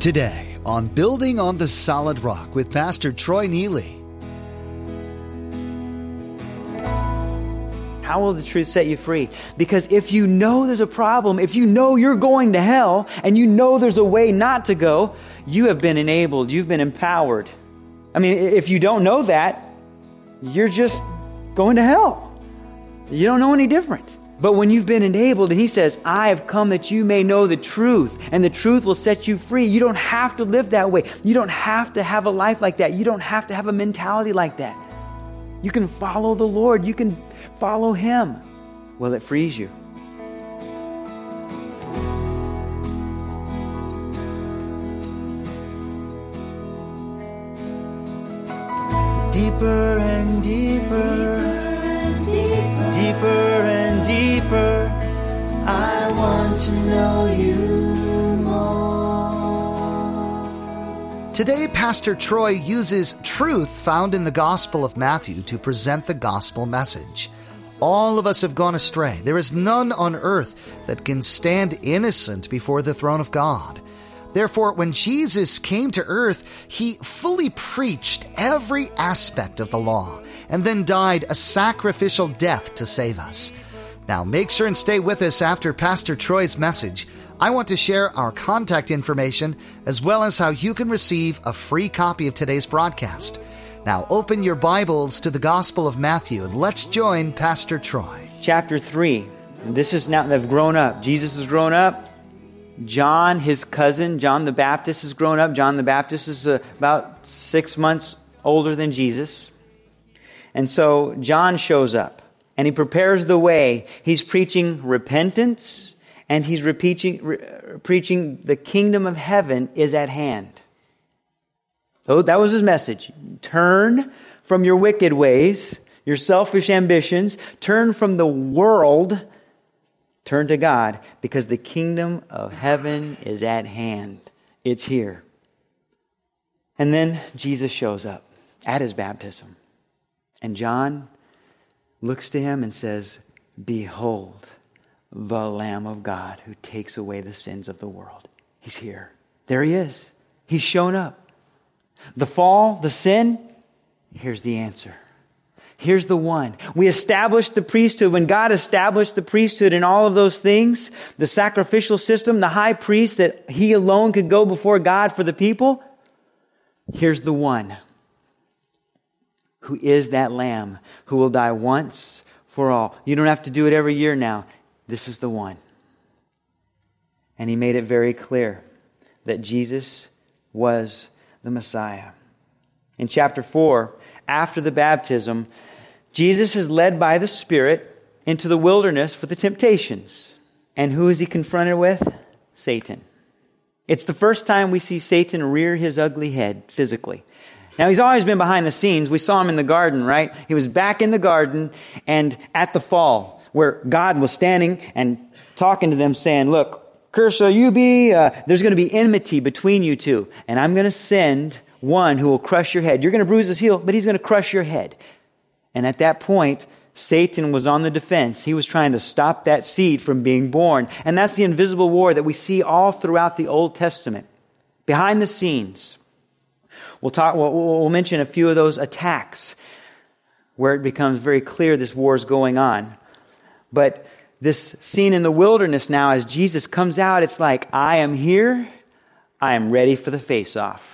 Today on Building on the Solid Rock with Pastor Troy Neely. How will the truth set you free? Because if you know there's a problem, if you know you're going to hell, and you know there's a way not to go, you have been enabled, you've been empowered. I mean, if you don't know that, you're just going to hell. You don't know any different. But when you've been enabled, and He says, I have come that you may know the truth, and the truth will set you free. You don't have to live that way. You don't have to have a life like that. You don't have to have a mentality like that. You can follow the Lord. You can follow Him. Well, it frees you. Deeper and deeper, deeper and deeper, I want to know you more. Today, Pastor Troy uses truth found in the Gospel of Matthew to present the gospel message. All of us have gone astray. There is none on earth that can stand innocent before the throne of God. Therefore, when Jesus came to earth, He fully preached every aspect of the law and then died a sacrificial death to save us. Now, make sure and stay with us after Pastor Troy's message. I want to share our contact information as well as how you can receive a free copy of today's broadcast. Now, open your Bibles to the Gospel of Matthew and let's join Pastor Troy. Chapter 3. This is now they've grown up. Jesus has grown up. John, his cousin, John the Baptist, has grown up. John the Baptist is about 6 months older than Jesus. And so John shows up and he prepares the way. He's preaching repentance and he's preaching the kingdom of heaven is at hand. Oh, that was his message. Turn from your wicked ways, your selfish ambitions. Turn from the world. Turn to God, because the kingdom of heaven is at hand. It's here. And then Jesus shows up at His baptism. And John looks to Him and says, Behold, the Lamb of God who takes away the sins of the world. He's here. There He is. He's shown up. The fall, the sin, here's the answer. Here's the one. We established the priesthood. When God established the priesthood and all of those things, the sacrificial system, the high priest that He alone could go before God for the people, here's the one who is that Lamb who will die once for all. You don't have to do it every year now. This is the one. And He made it very clear that Jesus was the Messiah. In chapter 4, after the baptism, Jesus is led by the Spirit into the wilderness for the temptations. And who is He confronted with? Satan. It's the first time we see Satan rear his ugly head physically. Now, he's always been behind the scenes. We saw him in the garden, right? He was back in the garden and at the fall, where God was standing and talking to them saying, look, cursed shall you be. There's going to be enmity between you two. And I'm going to send one who will crush your head. You're going to bruise his heel, but he's going to crush your head. And at that point, Satan was on the defense. He was trying to stop that seed from being born. And that's the invisible war that we see all throughout the Old Testament. Behind the scenes. We'll mention a few of those attacks where it becomes very clear this war is going on. But this scene in the wilderness now, as Jesus comes out, it's like, I am here. I am ready for the face-off.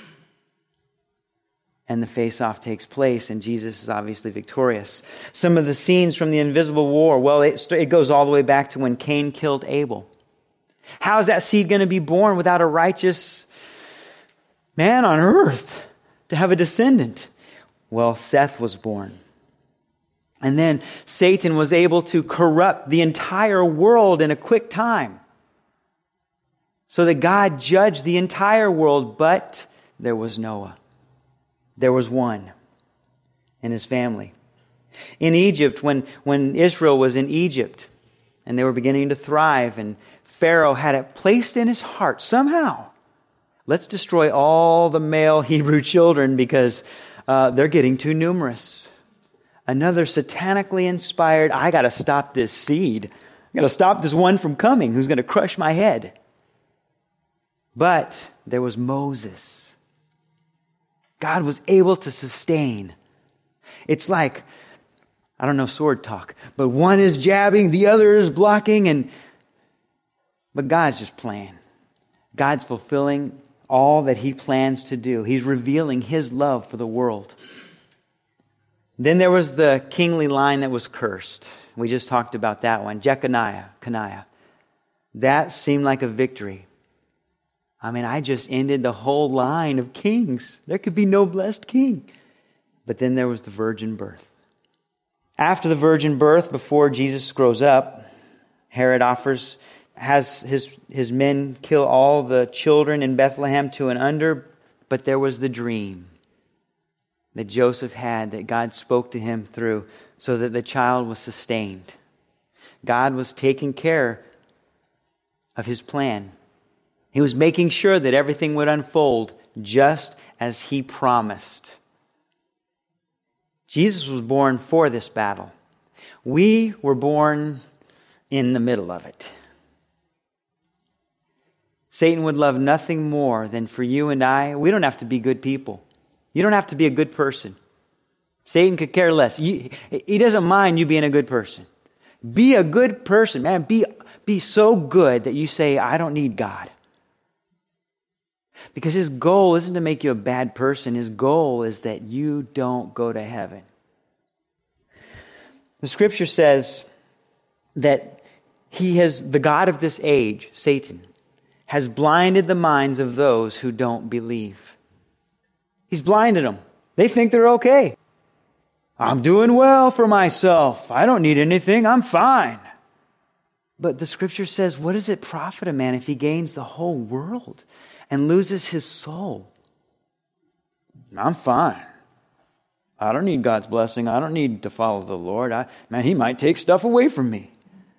And the face-off takes place, and Jesus is obviously victorious. Some of the scenes from the invisible war, well, it goes all the way back to when Cain killed Abel. How is that seed going to be born without a righteous man on earth to have a descendant? Well, Seth was born. And then Satan was able to corrupt the entire world in a quick time. So that God judged the entire world, but there was Noah. There was one and his family. In Egypt, when Israel was in Egypt and they were beginning to thrive, and Pharaoh had it placed in his heart somehow, let's destroy all the male Hebrew children because they're getting too numerous. Another satanically inspired, I got to stop this seed. I got to stop this one from coming who's going to crush my head. But there was Moses. God was able to sustain. It's like, I don't know sword talk, but one is jabbing, the other is blocking, but God's just playing. God's fulfilling all that He plans to do. He's revealing His love for the world. Then there was the kingly line that was cursed. We just talked about that one. Jeconiah. That seemed like a victory. I just ended the whole line of kings. There could be no blessed king. But then there was the virgin birth. After the virgin birth, before Jesus grows up, Herod has his men kill all the children in Bethlehem 2 and under, but there was the dream that Joseph had that God spoke to him through so that the child was sustained. God was taking care of His plan. He was making sure that everything would unfold just as He promised. Jesus was born for this battle. We were born in the middle of it. Satan would love nothing more than for you and I. We don't have to be good people. You don't have to be a good person. Satan could care less. He doesn't mind you being a good person. Be a good person, man. Be so good that you say, I don't need God. Because his goal isn't to make you a bad person. His goal is that you don't go to heaven. The scripture says that the God of this age, Satan, has blinded the minds of those who don't believe. He's blinded them. They think they're okay. I'm doing well for myself. I don't need anything. I'm fine. But the scripture says, what does it profit a man if he gains the whole world and loses his soul? I'm fine. I don't need God's blessing. I don't need to follow the Lord. He might take stuff away from me.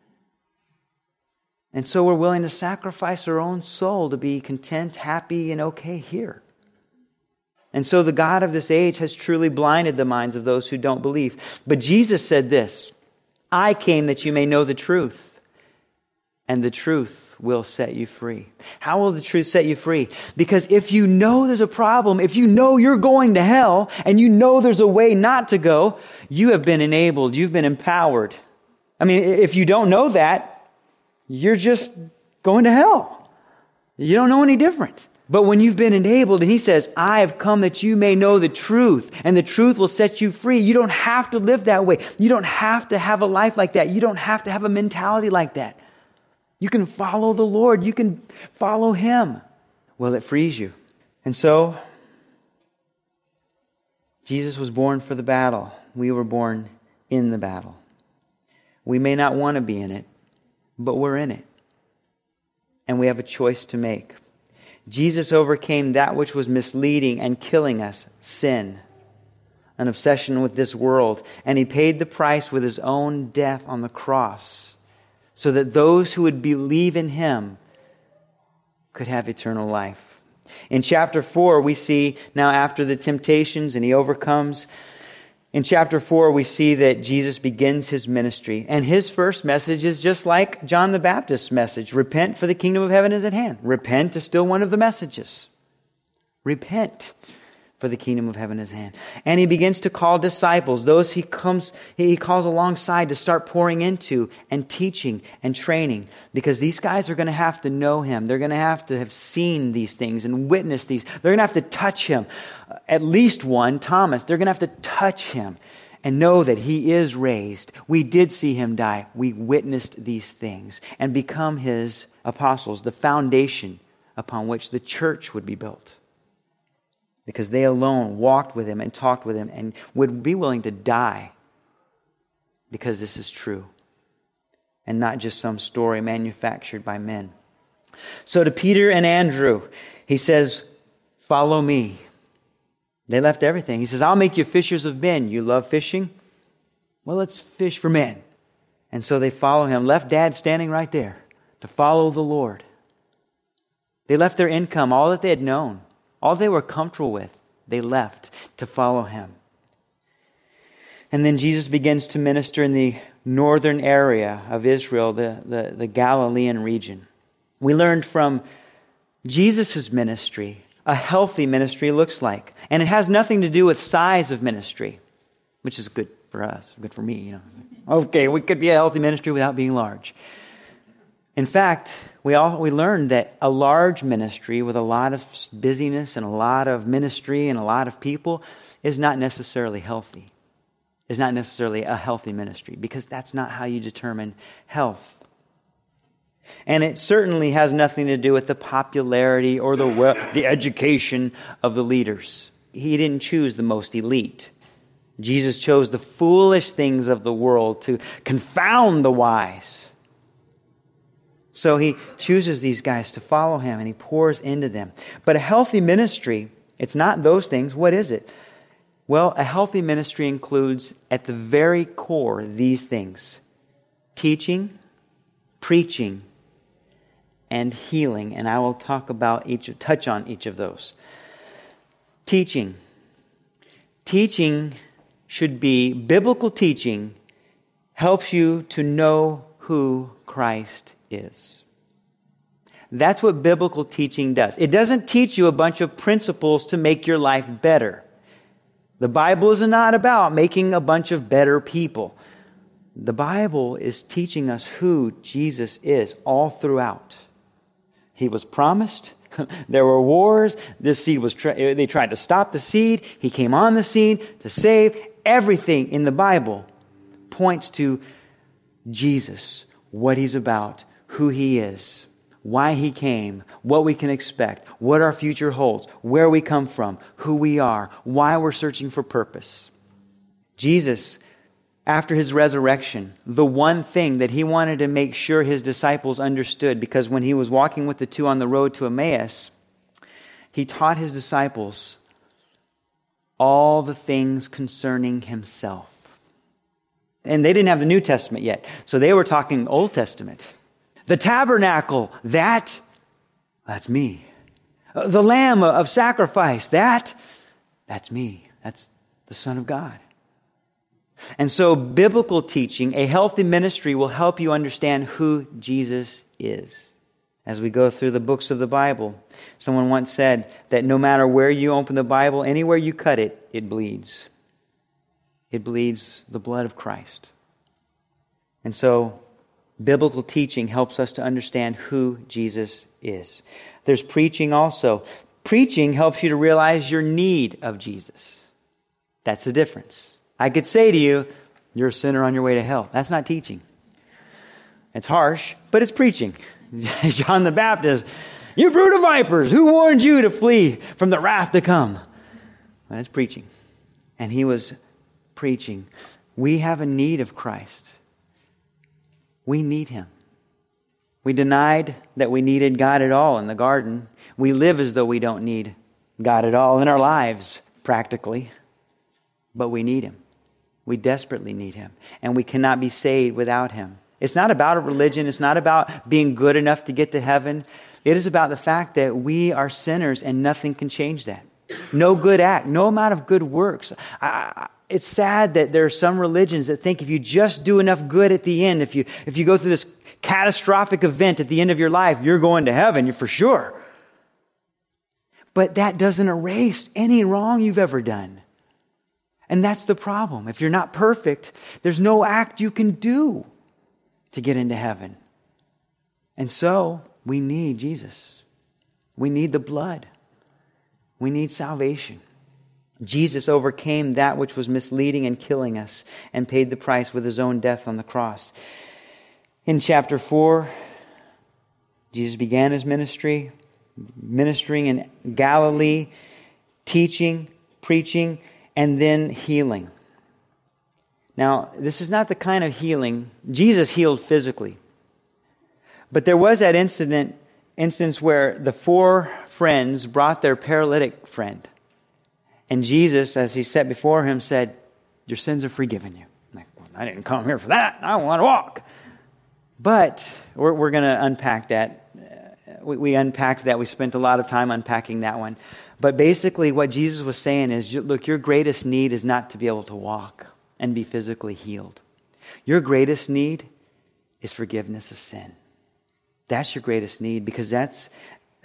And so we're willing to sacrifice our own soul to be content, happy, and okay here. And so the God of this age has truly blinded the minds of those who don't believe. But Jesus said this, I came that you may know the truth, and the truth will set you free. How will the truth set you free? Because if you know there's a problem, if you know you're going to hell, and you know there's a way not to go, you have been enabled, you've been empowered. If you don't know that, you're just going to hell. You don't know any different. But when you've been enabled, and He says, I have come that you may know the truth, and the truth will set you free. You don't have to live that way. You don't have to have a life like that. You don't have to have a mentality like that. You can follow the Lord. You can follow Him. Well, it frees you. And so, Jesus was born for the battle. We were born in the battle. We may not want to be in it, but we're in it. And we have a choice to make. Jesus overcame that which was misleading and killing us, sin, an obsession with this world. And He paid the price with His own death on the cross so that those who would believe in Him could have eternal life. In chapter 4, we see now after the temptations and He overcomes. In chapter 4, we see that Jesus begins His ministry. And His first message is just like John the Baptist's message. Repent, for the kingdom of heaven is at hand. Repent is still one of the messages. Repent, for the kingdom of heaven is at hand. And He begins to call disciples, those He calls alongside to start pouring into and teaching and training. Because these guys are going to have to know Him. They're going to have seen these things and witnessed these. They're going to have to touch Him. At least one, Thomas, they're going to have to touch Him and know that He is raised. We did see Him die. We witnessed these things and become His apostles, the foundation upon which the church would be built. Because they alone walked with Him and talked with Him and would be willing to die because this is true and not just some story manufactured by men. So to Peter and Andrew, He says, follow me. They left everything. He says, I'll make you fishers of men. You love fishing? Well, let's fish for men. And so they follow Him. Left Dad standing right there to follow the Lord. They left their income, all that they had known, all they were comfortable with. They left to follow Him. And then Jesus begins to minister in the northern area of Israel, the Galilean region. We learned from Jesus' ministry, a healthy ministry, looks like. And it has nothing to do with size of ministry, which is good for us, good for me. Okay, we could be a healthy ministry without being large. In fact, we learned that a large ministry with a lot of busyness and a lot of ministry and a lot of people is not necessarily healthy. Is not necessarily a healthy ministry, because that's not how you determine health. And it certainly has nothing to do with the popularity or the education of the leaders. He didn't choose the most elite. Jesus chose the foolish things of the world to confound the wise. So he chooses these guys to follow him, and he pours into them. But a healthy ministry, it's not those things. What is it? Well, a healthy ministry includes, at the very core, these things: teaching, preaching, and healing. And I will touch on each of those. Teaching. Teaching should be, biblical teaching helps you to know who Christ is. That's what biblical teaching does. It doesn't teach you a bunch of principles to make your life better. The Bible is not about making a bunch of better people. The Bible is teaching us who Jesus is all throughout. He was promised. There were wars. This seed was, they tried to stop the seed. He came on the scene to save. Everything in the Bible points to Jesus, what He's about, who He is, why He came, what we can expect, what our future holds, where we come from, who we are, why we're searching for purpose. Jesus, after His resurrection, the one thing that He wanted to make sure His disciples understood, because when He was walking with the two on the road to Emmaus, He taught His disciples all the things concerning Himself. And they didn't have the New Testament yet, so they were talking Old Testament. The tabernacle, that's me. The lamb of sacrifice, that's me. That's the Son of God. And so biblical teaching, a healthy ministry, will help you understand who Jesus is. As we go through the books of the Bible, someone once said that no matter where you open the Bible, anywhere you cut it, it bleeds. It bleeds the blood of Christ. And so biblical teaching helps us to understand who Jesus is. There's preaching also. Preaching helps you to realize your need of Jesus. That's the difference. I could say to you, you're a sinner on your way to hell. That's not teaching. It's harsh, but it's preaching. John the Baptist, you brood of vipers, who warned you to flee from the wrath to come? That's preaching. And he was preaching. We have a need of Christ. We need Him. We denied that we needed God at all in the garden. We live as though we don't need God at all in our lives, practically. But we need Him. We desperately need Him. And we cannot be saved without Him. It's not about a religion. It's not about being good enough to get to heaven. It is about the fact that we are sinners and nothing can change that. No good act, no amount of good works. It's sad that there are some religions that think if you just do enough good at the end, if you go through this catastrophic event at the end of your life, you're going to heaven, you're for sure. But that doesn't erase any wrong you've ever done. And that's the problem. If you're not perfect, there's no act you can do to get into heaven. And so, we need Jesus. We need the blood. We need salvation. Jesus overcame that which was misleading and killing us and paid the price with His own death on the cross. In chapter 4, Jesus began His ministry, ministering in Galilee, teaching, preaching, and then healing. Now, this is not the kind of healing. Jesus healed physically. But there was that instance where the 4 friends brought their paralytic friend. And Jesus, as He sat before him, said, your sins are forgiven you. I'm like, well, I didn't come here for that. I want to walk. But we're going to unpack that. We unpacked that. We spent a lot of time unpacking that one. But basically what Jesus was saying is, look, your greatest need is not to be able to walk and be physically healed. Your greatest need is forgiveness of sin. That's your greatest need, because that's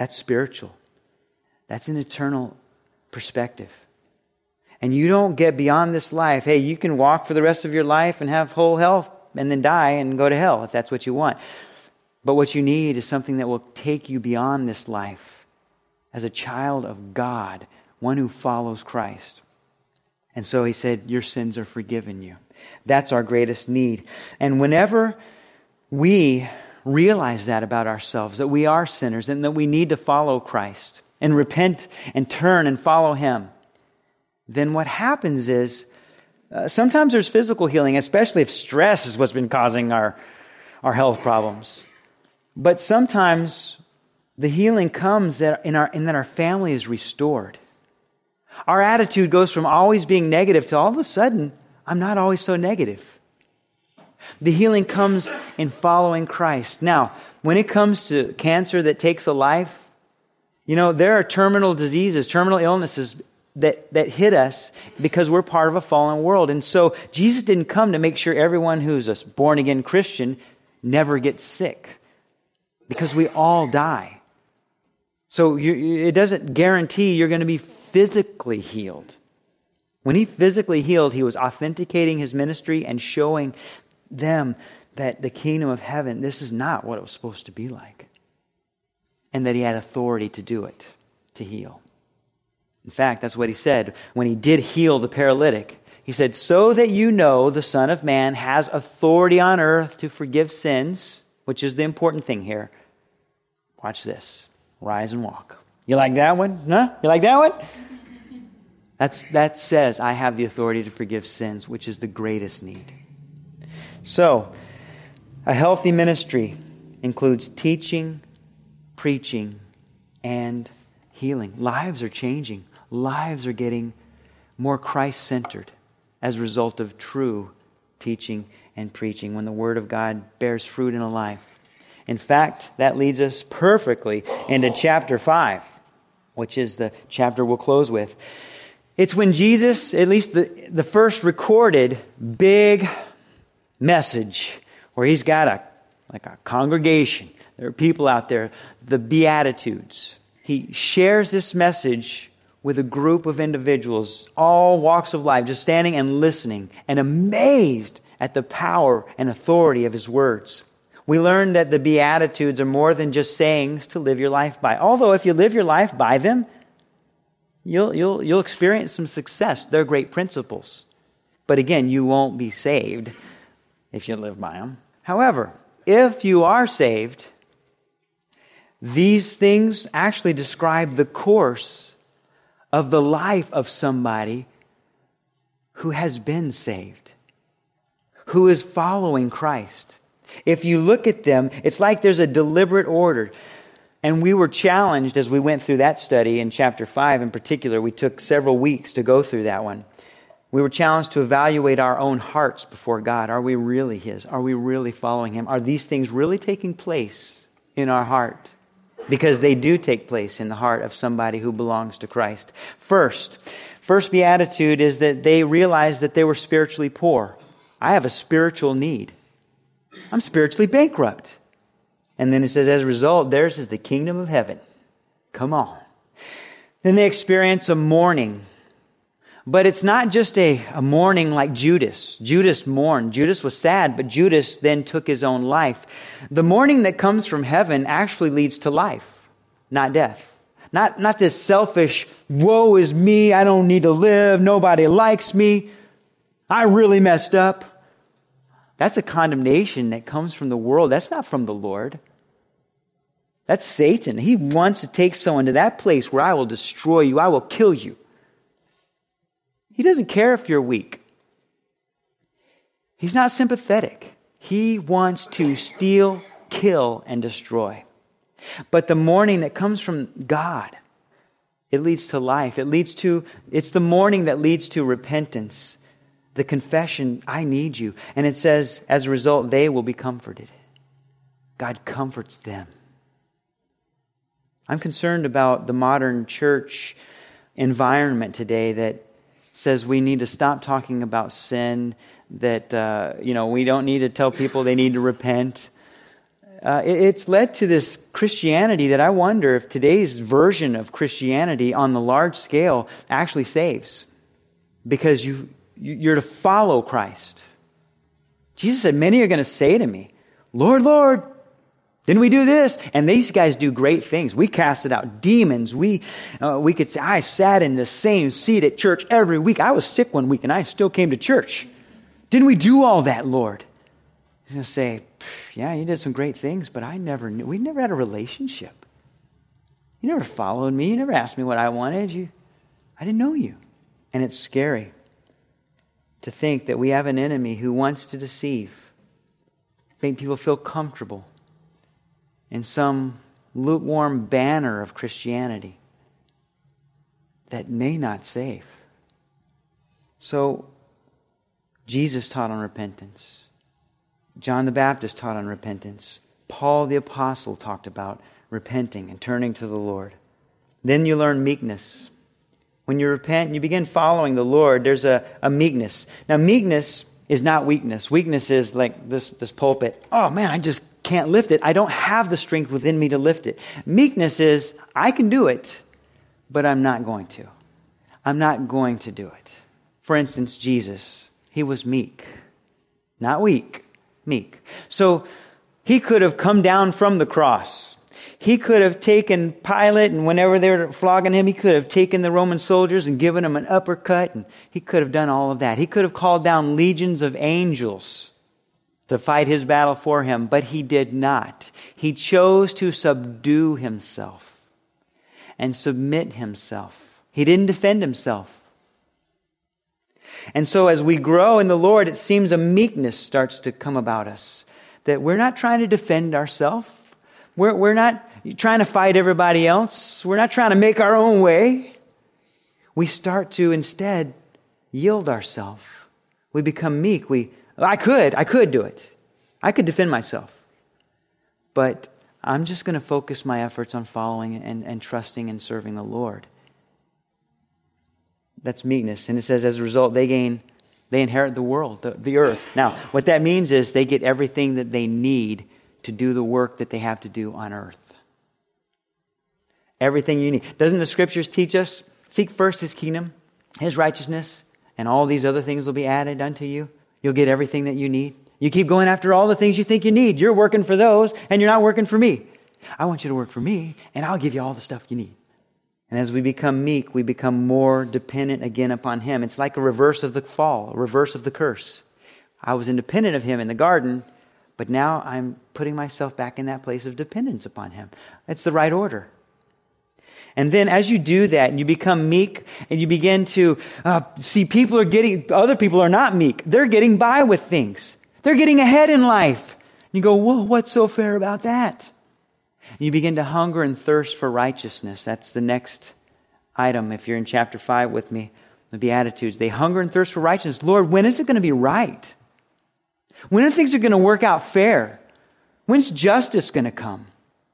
That's spiritual. That's an eternal perspective. And you don't get beyond this life. Hey, you can walk for the rest of your life and have whole health and then die and go to hell if that's what you want. But what you need is something that will take you beyond this life as a child of God, one who follows Christ. And so he said, your sins are forgiven you. That's our greatest need. And whenever we realize that about ourselves, that we are sinners and that we need to follow Christ and repent and turn and follow Him, then what happens is sometimes there's physical healing, especially if stress is what's been causing our health problems. But sometimes the healing comes in that our family is restored. Our attitude goes from always being negative to all of a sudden, I'm not always so negative. The healing comes in following Christ. Now, when it comes to cancer that takes a life, there are terminal diseases, terminal illnesses that hit us because we're part of a fallen world. And so Jesus didn't come to make sure everyone who's a born-again Christian never gets sick, because we all die. So it doesn't guarantee you're going to be physically healed. When He physically healed, He was authenticating His ministry and showing them that the kingdom of heaven, this is not what it was supposed to be like. And that He had authority to do it, to heal. In fact, that's what He said when He did heal the paralytic. He said, so that you know the Son of Man has authority on earth to forgive sins, which is the important thing here. Watch this. Rise and walk. You like that one? Huh? You like that one? That says, I have the authority to forgive sins, which is the greatest need. So, a healthy ministry includes teaching, preaching, and healing. Lives are changing. Lives are getting more Christ-centered as a result of true teaching and preaching when the Word of God bears fruit in a life. In fact, that leads us perfectly into chapter 5, which is the chapter we'll close with. It's when Jesus, at least the first recorded big message, where He's got a congregation. There are people out there, the Beatitudes. He shares this message with a group of individuals, all walks of life, just standing and listening and amazed at the power and authority of His words. We learned that the Beatitudes are more than just sayings to live your life by. Although if you live your life by them, you'll experience some success. They're great principles. But again, you won't be saved if you live by them. However, if you are saved, these things actually describe the course of the life of somebody who has been saved, who is following Christ. If you look at them, it's like there's a deliberate order. And we were challenged as we went through that study in chapter 5 in particular. We took several weeks to go through that one. We were challenged to evaluate our own hearts before God. Are we really His? Are we really following Him? Are these things really taking place in our heart? Because they do take place in the heart of somebody who belongs to Christ. First beatitude is that they realized that they were spiritually poor. I have a spiritual need. I'm spiritually bankrupt. And then it says, as a result, theirs is the kingdom of heaven. Come on. Then they experience a mourning. But it's not just a mourning like Judas. Judas mourned. Judas was sad, but Judas then took his own life. The mourning that comes from heaven actually leads to life, not death. Not this selfish, woe is me, I don't need to live, nobody likes me, I really messed up. That's a condemnation that comes from the world. That's not from the Lord. That's Satan. He wants to take someone to that place where I will destroy you. I will kill you. He doesn't care if you're weak. He's not sympathetic. He wants to steal, kill, and destroy. But the mourning that comes from God, it leads to life. It's the mourning that leads to repentance. The confession, I need you. And it says, as a result, they will be comforted. God comforts them. I'm concerned about the modern church environment today that says we need to stop talking about sin, that we don't need to tell people they need to repent. it's led to this Christianity that I wonder if today's version of Christianity on the large scale actually saves. Because you're to follow Christ. Jesus said, many are going to say to me, Lord, Lord, didn't we do this? And these guys do great things. We casted out demons. We could say, I sat in the same seat at church every week. I was sick one week and I still came to church. Didn't we do all that, Lord? He's going to say, yeah, you did some great things, but I never knew. We never had a relationship. You never followed me. You never asked me what I wanted. I didn't know you. And it's scary to think that we have an enemy who wants to deceive, make people feel comfortable in some lukewarm banner of Christianity that may not save. So, Jesus taught on repentance. John the Baptist taught on repentance. Paul the Apostle talked about repenting and turning to the Lord. Then you learn meekness. When you repent and you begin following the Lord, there's a meekness. Now, meekness is not weakness. Weakness is like this pulpit. Oh man, I just can't lift it. I don't have the strength within me to lift it. Meekness is, I can do it, but I'm not going to. I'm not going to do it. For instance, Jesus, he was meek. Not weak, meek. So he could have come down from the cross. He could have taken Pilate, and whenever they were flogging him, he could have taken the Roman soldiers and given them an uppercut, and he could have done all of that. He could have called down legions of angels to fight his battle for him, but he did not. He chose to subdue himself and submit himself. He didn't defend himself. And so as we grow in the Lord, it seems a meekness starts to come about us, that we're not trying to defend ourselves. We're not trying to fight everybody else. We're not trying to make our own way. We start to instead yield ourselves. We become meek. I could do it. I could defend myself. But I'm just going to focus my efforts on following and trusting and serving the Lord. That's meekness. And it says as a result, they inherit the world, the earth. Now, what that means is they get everything that they need to do the work that they have to do on earth. Everything you need. Doesn't the Scriptures teach us, seek first His kingdom, His righteousness, and all these other things will be added unto you? You'll get everything that you need. You keep going after all the things you think you need. You're working for those, and you're not working for me. I want you to work for me, and I'll give you all the stuff you need. And as we become meek, we become more dependent again upon Him. It's like a reverse of the fall, a reverse of the curse. I was independent of Him in the garden, but now I'm putting myself back in that place of dependence upon Him. It's the right order. And then as you do that and you become meek and you begin to see other people are not meek. They're getting by with things. They're getting ahead in life. And you go, whoa, what's so fair about that? And you begin to hunger and thirst for righteousness. That's the next item. If you're in chapter 5 with me, the Beatitudes. They hunger and thirst for righteousness. Lord, when is it going to be right? When are things going to work out fair? When's justice going to come?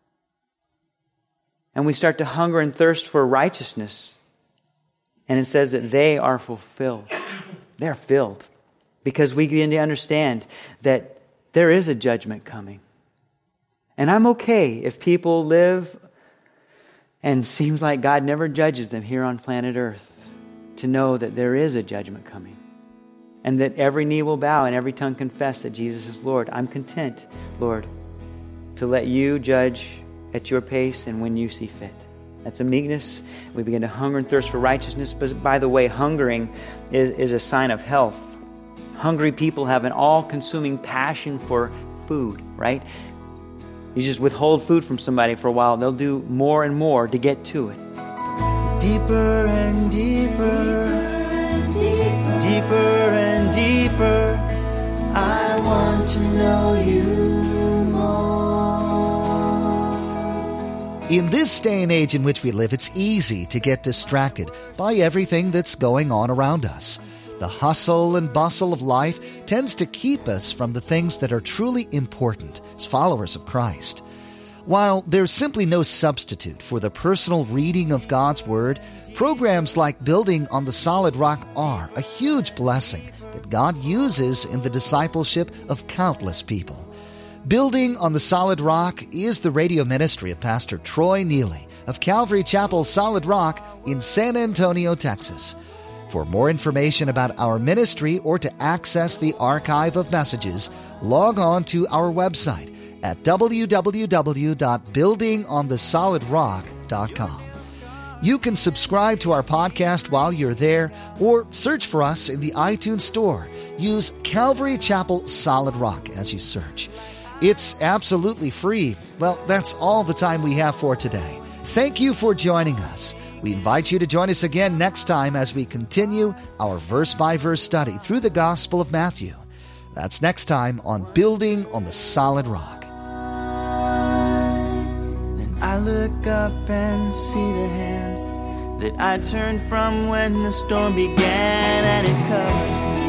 And we start to hunger and thirst for righteousness. And it says that they are fulfilled. They're filled. Because we begin to understand that there is a judgment coming. And I'm okay if people live and seems like God never judges them here on planet Earth, to know that there is a judgment coming. And that every knee will bow and every tongue confess that Jesus is Lord. I'm content, Lord, to let you judge at your pace and when you see fit. That's a meekness. We begin to hunger and thirst for righteousness. But by the way, hungering is a sign of health. Hungry people have an all-consuming passion for food, right? You just withhold food from somebody for a while, they'll do more and more to get to it. Deeper and deeper, deeper and deeper, I want to know you more. In this day and age in which we live, it's easy to get distracted by everything that's going on around us. The hustle and bustle of life tends to keep us from the things that are truly important as followers of Christ. While there's simply no substitute for the personal reading of God's Word, programs like Building on the Solid Rock are a huge blessing that God uses in the discipleship of countless people. Building on the Solid Rock is the radio ministry of Pastor Troy Neely of Calvary Chapel Solid Rock in San Antonio, Texas. For more information about our ministry or to access the archive of messages, log on to our website at www.buildingonthesolidrock.com. You can subscribe to our podcast while you're there or search for us in the iTunes Store. Use Calvary Chapel Solid Rock as you search. It's absolutely free. Well, that's all the time we have for today. Thank you for joining us. We invite you to join us again next time as we continue our verse-by-verse study through the Gospel of Matthew. That's next time on Building on the Solid Rock. Then I look up and see the hand that I turned from when the storm began, and it covers me.